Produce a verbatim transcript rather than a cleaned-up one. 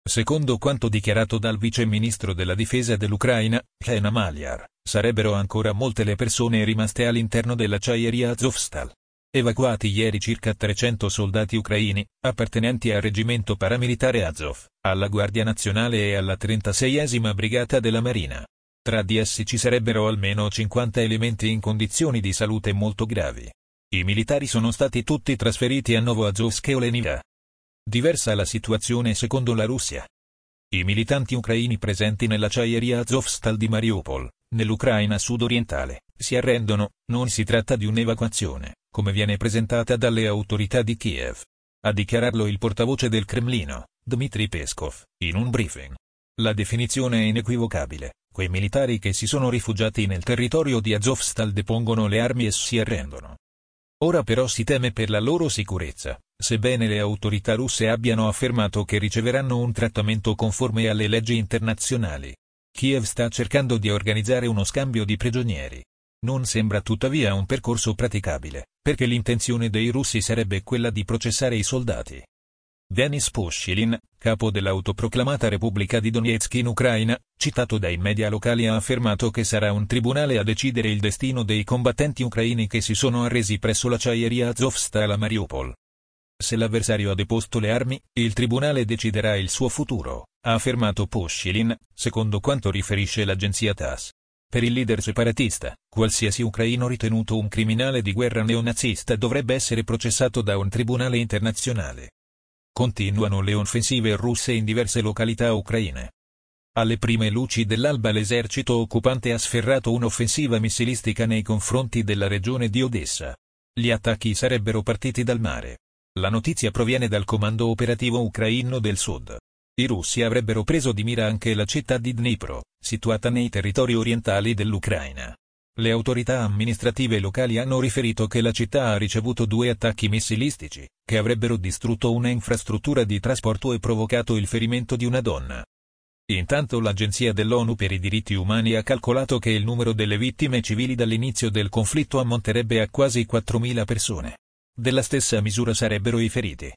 Secondo quanto dichiarato dal vice ministro della difesa dell'Ucraina, Hena Maliar, sarebbero ancora molte le persone rimaste all'interno dell'acciaieria Azovstal. Evacuati ieri circa trecento soldati ucraini, appartenenti al reggimento paramilitare Azov, alla Guardia Nazionale e alla trentaseiesima Brigata della Marina. Tra di essi ci sarebbero almeno cinquanta elementi in condizioni di salute molto gravi. I militari sono stati tutti trasferiti a Novoazovsk e Oleniva. Diversa la situazione secondo la Russia. I militanti ucraini presenti nell'acciaieria Azovstal di Mariupol, nell'Ucraina sud-orientale, si arrendono, non si tratta di un'evacuazione, come viene presentata dalle autorità di Kiev. A dichiararlo il portavoce del Cremlino, Dmitry Peskov, in un briefing. La definizione è inequivocabile: quei militari che si sono rifugiati nel territorio di Azovstal depongono le armi e si arrendono. Ora però si teme per la loro sicurezza, sebbene le autorità russe abbiano affermato che riceveranno un trattamento conforme alle leggi internazionali. Kiev sta cercando di organizzare uno scambio di prigionieri. Non sembra tuttavia un percorso praticabile, perché l'intenzione dei russi sarebbe quella di processare i soldati. Denis Pushilin, capo dell'autoproclamata Repubblica di Donetsk in Ucraina, citato dai media locali, ha affermato che sarà un tribunale a decidere il destino dei combattenti ucraini che si sono arresi presso l'acciaieria Azovstal a Mariupol. Se l'avversario ha deposto le armi, il tribunale deciderà il suo futuro, ha affermato Pushilin, secondo quanto riferisce l'agenzia TASS. Per il leader separatista, qualsiasi ucraino ritenuto un criminale di guerra neonazista dovrebbe essere processato da un tribunale internazionale. Continuano le offensive russe in diverse località ucraine. Alle prime luci dell'alba l'esercito occupante ha sferrato un'offensiva missilistica nei confronti della regione di Odessa. Gli attacchi sarebbero partiti dal mare. La notizia proviene dal comando operativo ucraino del sud. I russi avrebbero preso di mira anche la città di Dnipro, situata nei territori orientali dell'Ucraina. Le autorità amministrative locali hanno riferito che la città ha ricevuto due attacchi missilistici, che avrebbero distrutto una infrastruttura di trasporto e provocato il ferimento di una donna. Intanto l'Agenzia dell'ONU per i diritti umani ha calcolato che il numero delle vittime civili dall'inizio del conflitto ammonterebbe a quasi quattromila persone. Della stessa misura sarebbero i feriti.